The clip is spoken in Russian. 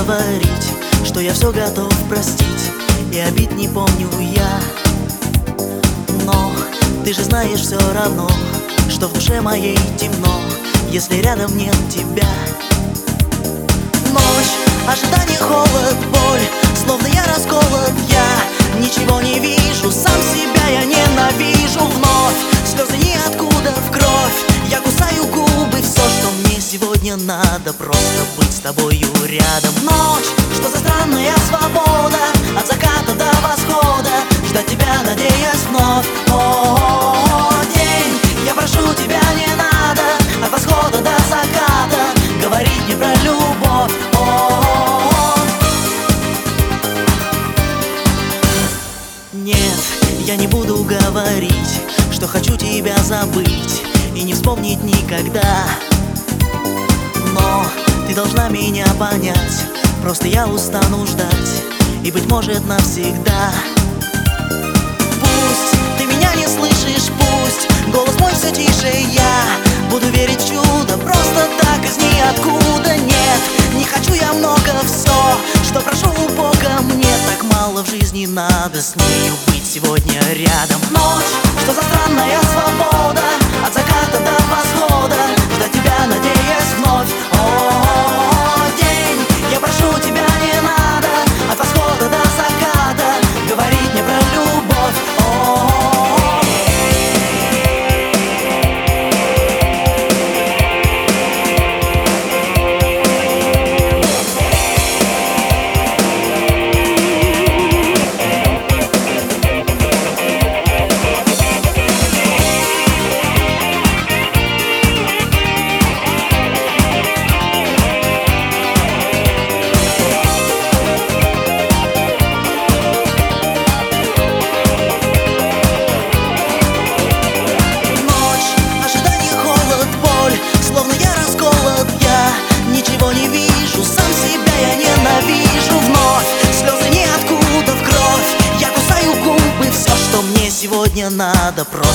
говорить, что я все готов простить, и обид не помню я. Но ты же знаешь все равно, что в душе моей темно, если рядом нет тебя. Ночь, ожидание, холод, боль, словно я расколот, я ничего не вижу, сам себя я ненавижу. Вновь слезы ниоткуда в кровь, я кусаю губы, все, что мне сегодня надо, просто быть с тобою рядом. Ночь, что за странная свобода, от заката до восхода, ждать тебя, надеясь вновь. О, день, я прошу тебя, не надо, от восхода до заката говорить мне про любовь. Нет, я не буду говорить, что хочу тебя забыть и не вспомнить никогда. Но ты должна меня понять, просто я устану ждать, и, быть может, навсегда. Пусть ты меня не слышишь, пусть голос мой все тише, я буду верить в чудо, просто так из ниоткуда. Нет, не хочу я много, все, что прошу у Бога, мне так мало в жизни надо с нею быть сегодня рядом. Ночь, что за странная свобода, от заката до восхода, ждать тебя, надеясь вновь. О, день, я прошу тебя, не надо, от восхода до заката говорить мне про любовь. Сегодня надо просто